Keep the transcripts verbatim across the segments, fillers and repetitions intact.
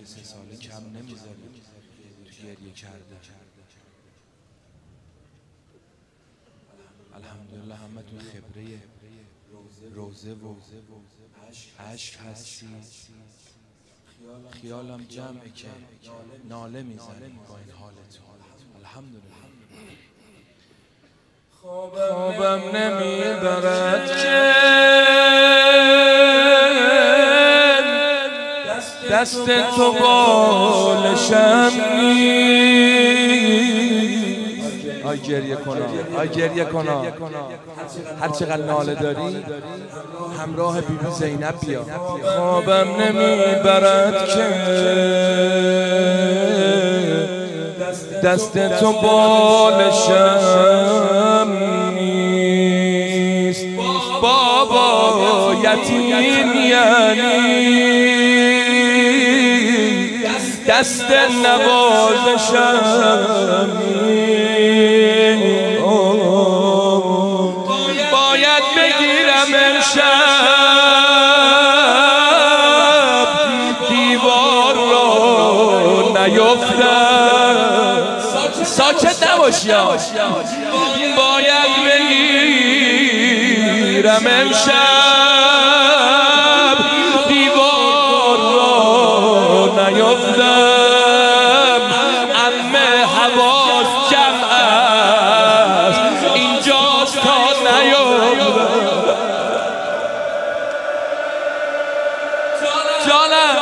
سه ساله کم نمیذاری تو گریه کرده. الحمدلله همه تو خبره روزه و عشق هستی. خیالم جمعه که ناله میزنی با این حالت. الحمدلله خوابم نمیبرد که دست تو بالشم آی گریه کنا آی گریه کنا هر چقدر ناله داری همراه بی بی زینب بیا. خوابم نمیبرد که دست تو بالشم نیست. بابا یتیم یعنی دست نوازشم نیست. باید بگیرم امشب دیوار رو نیفتم. ساکت نباشی. باید بگیرم امشب دیوار رو نیفتم. عمه حواس جمع است اینجاست تا نیفتم. جانم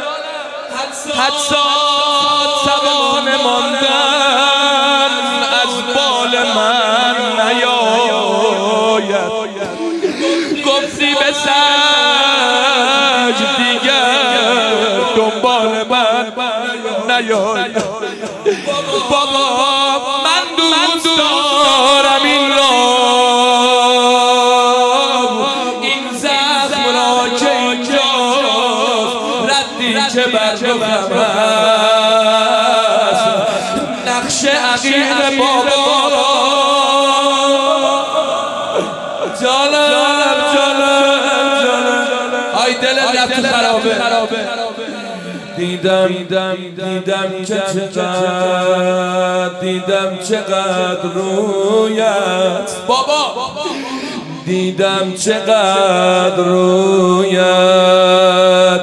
حدسات توان ماندن از بال من نیاید. گفتی به سج دیگر دنبال من نیاید. بابا من دوست دارم این را این زخم را که اینجاست ردی که بر رخم هست نقش عقیق بابا. جانم جانم جانم آی دل رفت خرابه. دیدم دیدم دیدم که چقدر دیدم چقدر رویت بابا. دیدم چقدر رویت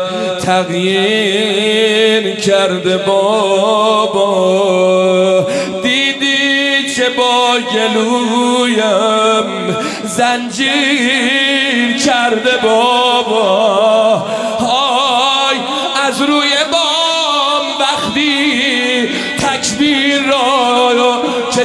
تغییر کرده بابا. دیدی چه با گلویم زنجیر کرده بابا. های از روی بام وقتی تکبیر را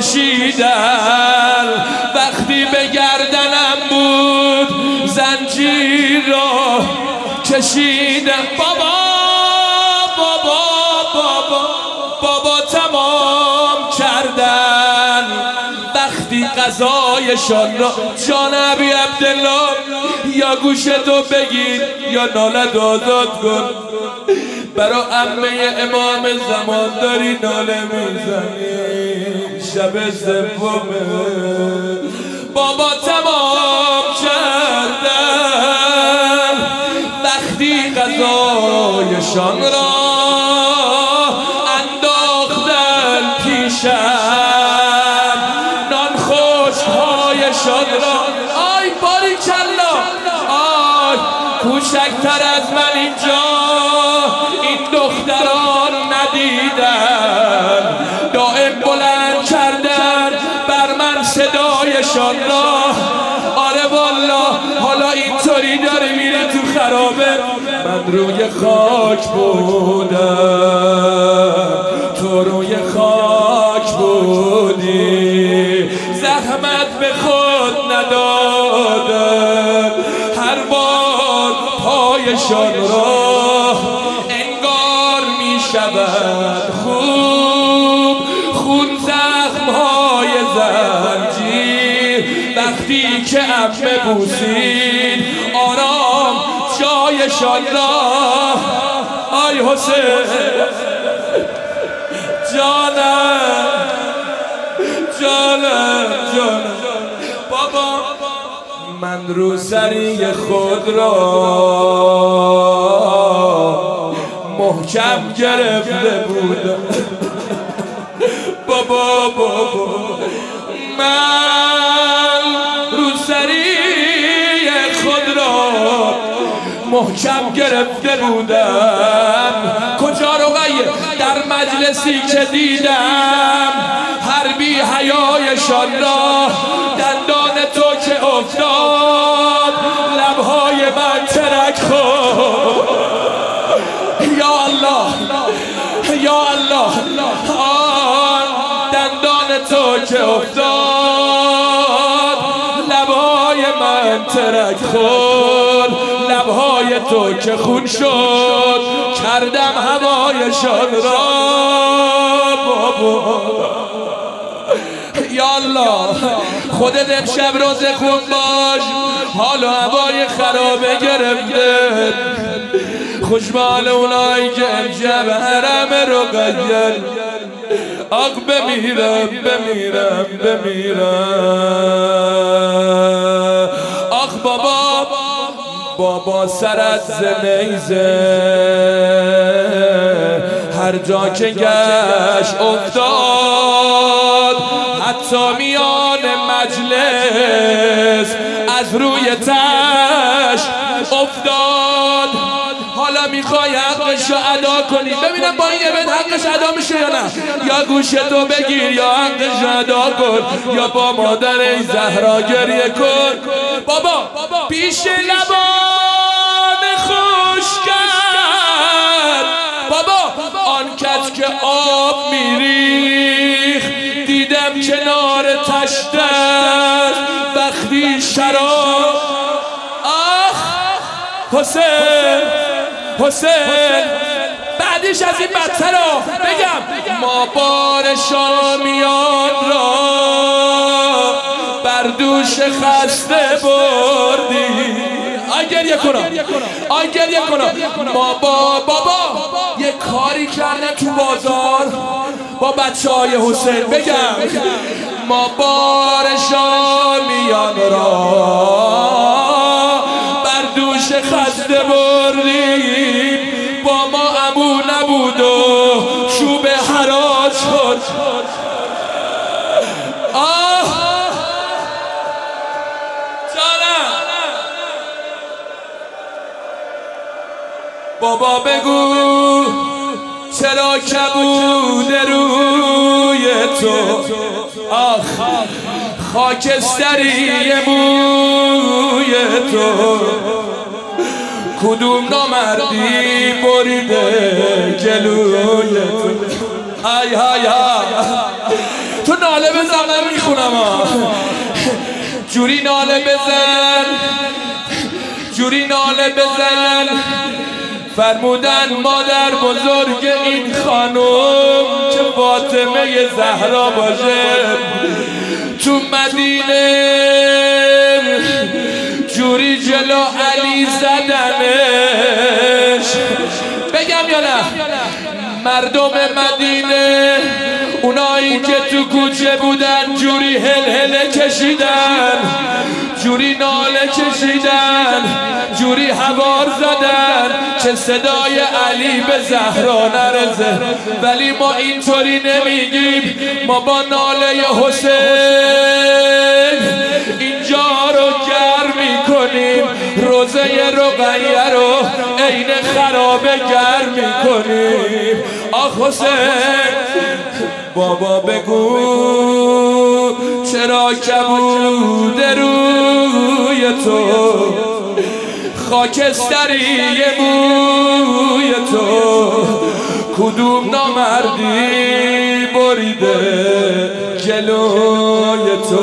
کشیدن وقتی به گردنم بود زنجیر را کشیدن. بابا بابا بابا بابا تمام کردن وقتی قضایشان را. جان ابی عبدالله یا گوشتو بگیر یا نالت آزاد کن. برا عمه امام زمان داری ناله میزنی شب سومه. بابا تمام کردن وقتی قضایشان را انداختن پیشم نان خوشهایشان را. آی باریکلا آی کوچکتر از من اینجا این دختران ندیدن. دائم بلند کردن بر من صدایشان را. آره والا حالا اینطوری داره میره تو خرابه. من روی خاک بودم تو روی خاک بودی. زحمت به خود ندادم هر بار پایشان را انگار می شود خوب خون زخمهای زنجیر. وقتی که عمه بوسید آرام جایشان را. آی حسین جانم جانم جانم بابا من روسری خود را محکم گرفته بودم. بابا بابا من روسری خود را محکم گرفته بودم. کجا رقیه؟ در مجلسی که دیدم هر بی حیایشان را دندان تو که افتاد لبهای من ترک خورد. یا الله یا الله آن دندان تو که افتاد لبهای من ترک خورد. لبهای تو که خون شد کردم هوایشان را. بابا یا الله خودت امشب روزه خون باش. حال و هوای خرابه گرفته. خوشبال اونایی که امشب حرم رقیه. آق بمیرم بمیرم بمیرم. آخ بابا بابا سر از نیزه هر جا که گشت افتاد. حتی میان مجلس از روی تش افتاد. حالا میخوای حقشو ادا کنی. ببینم با این عبد حقش ادا میشه یا نه. یا گوشتو بگیر یا حقشو ادا کن یا با مادر ای زهرا گریه کن. بابا پیش لبان خوش کرد. بابا آن کس که آب میریخ دیدم کنار تشت است وقتی شراب. آخ حسین حسین بعدش از این بدتر رو بگم. ما بار شامیان را بر دوش خسته بردی. آی گریه کنم آی گریه کنم. ما با بابا یه کاری کردن تو بازار با بچه های حسین. بگم ما بار شامیان را بر دوش خسته بردیم. با ما عمو نبود و چوب حراج خود. آه جانم بابا بگو چرا کبود روی تو. آخ خاکستری موی تو کدوم نامردی بریده جلوی تو. های های های تو ناله بزن من میخونم. جوری ناله بزن جوری ناله بزن. فرمودن مادر بزرگ این خانم که فاطمه زهرا باشه تو مدینه جوری جلو علی زدنش. بگم یا نه؟ مردم مدینه اونایی که تو کوچه بودن جوری هل هله کشیدن جوری ناله کشیدن جوری حوار زدن چه صدای علی به زهرا نرسه. ولی ما اینطوری نمیگیم. ما با ناله حسین اینجا رو گرم میکنیم. روزه رقیه رو عین خرابه گرم میکنیم. آخ حسین بابا بگو چرا کبود روی تو خاکستری موی تو کدوم نامردی بریده جلوی تو.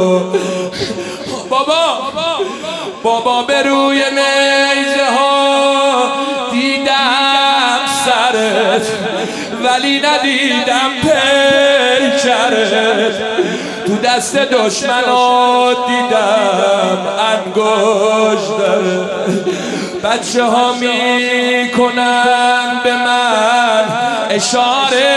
بابا بابا به روی نیزه ها دیدم سرت ولی ندیدم پیکرت. تو دست دشمنات دیدم انگشترت. بچه ها می کنن به من اشاره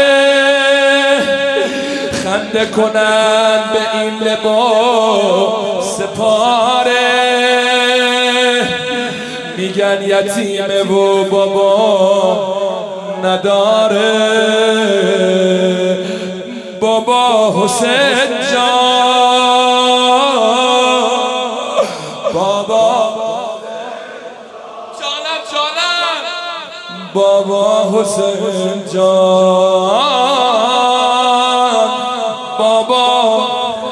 خنده کنن به این لباس پاره. میگن یتیمه و بابا نداره. بابا حسین جان، بابا جانم جانم، بابا حسین جان، بابا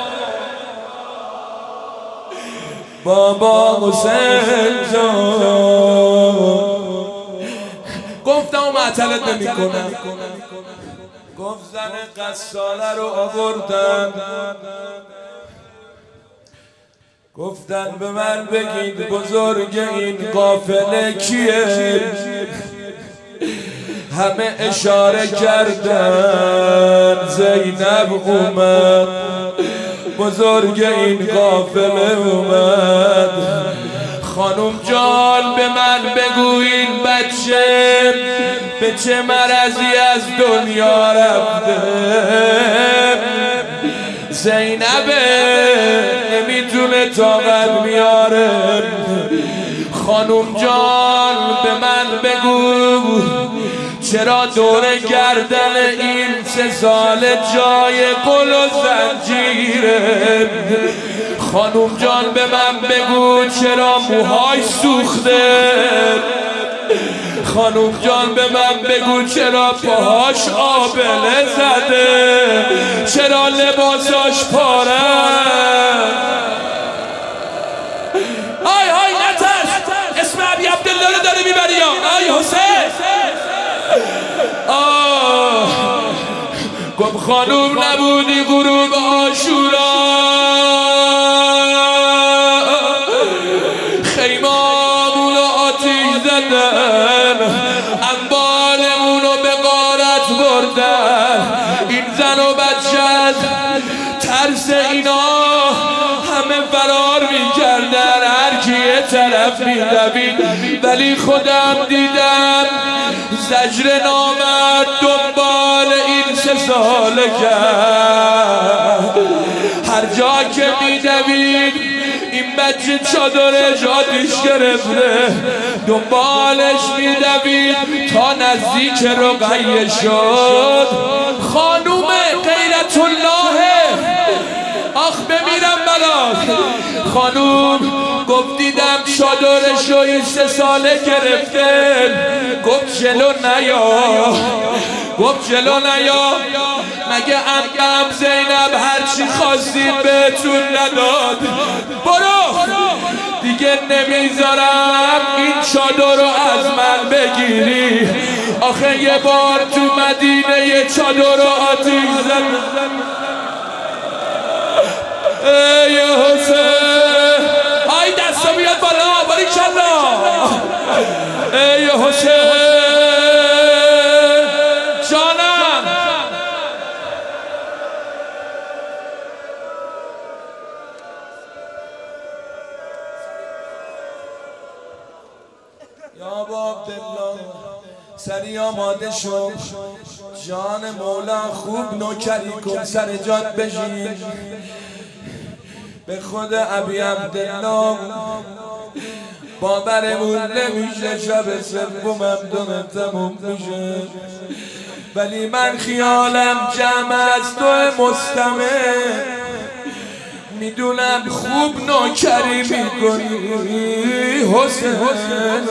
بابا حسین جان. گفتم و معطلت نمی کنم. گفت زن قصاله رو آوردن، گفتن به من بگید بزرگ این قافله کیه. همه اشاره کردن زینب اومد، بزرگ این قافله اومد. خانم جان به من بگو این بچه به چه مرضی از دنیا رفته. زینبه نمیتونه طاقت میاره. خانم جان به من بگو چرا دور گردن این سه سال جای قل و زنجیره. خانوم جان به من بگو چرا موهای سوخته. خانوم جان به من بگو چرا پاهاش آبله زده، چرا لباساش پاره. آی آی نترس، اسم ابی عبدالله رو داره میبری یا آی حسین. آه گم خانوم نبودی غروب عاشورا، خیمامون رو آتیش زدن، انبالمون رو به غارت بردن. این زن و بچه از ترس اینا همه فرار میکردن، هر کی یه طرف میدوید. ولی خودم دیدم زجر نامرد دنبال این سه ساله کرد. هر جا که میدوید این بچه چادرش آتیش گرفته، دنبالش میدوید تا نزدیک رقیه شد. خانوم غیرت الله، آخ بمیرم برات. خانوم گفت دیدم چادرش رو این سه ساله گرفته. گفت جلو نیا، گفت جلو نیا. مگه عمم زینب هرچی خواستید بهتون نداد؟ برو دیگه نمیذارم این چادر رو از من بگیری. آخه یه بار تو مدینه یه چادر رو آتیش زد. ای حسین، آی دستا بیاد بالا، باریکالله. ای حسین جانم، یا باب دلا سری آماده شو. جان مولا خوب نوکری کن، سر جات بشین. به خود ابی عبدالله باورمون نمیشه شب سومم دونه تموم میشه. ولی من خیالم جمع از تو مستمع، میدونم خوب نوکری میکنی حسین حسین.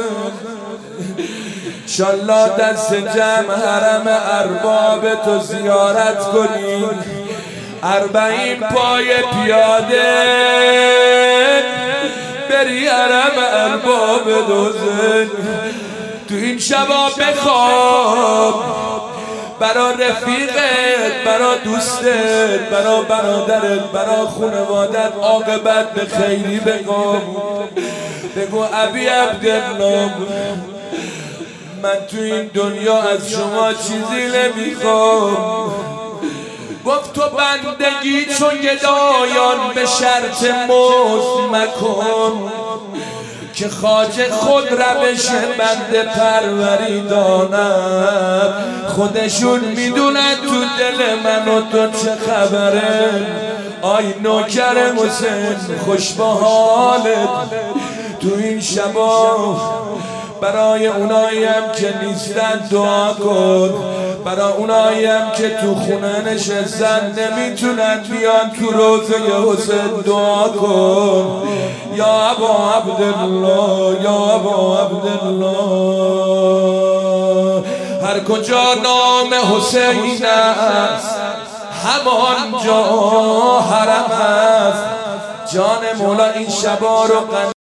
انشالله دست جمع حرم ارباب تو زیارت کنی. اربعین پای پیاده بری حرم ارباب دوزن. تو این شبا بخواب برا رفیقت، برا دوستت، برا برادرت، برا خانوادت عاقبت به خیری بگو. بگو ابی عبدالله من تو این دنیا از شما چیزی نمیخوام. گفت تو بندگی چون گدایان به شرط مزد مکن، که خواجه خود روش بنده پروری داند. خودشون میدونن تو دل من و تو چه خبره. آی نوکر حسین خوش با حالت، تو این شبا برای اوناییم که نیستن دعا کن، برای اوناییم که تو خونه نشستن نمیتونن بیان تو روزه حسین دعا کن. یا ابا عبدالله، یا ابا عبدالله، هر کجا نام حسین است همان جا حرم است. جان مولا این شبا رو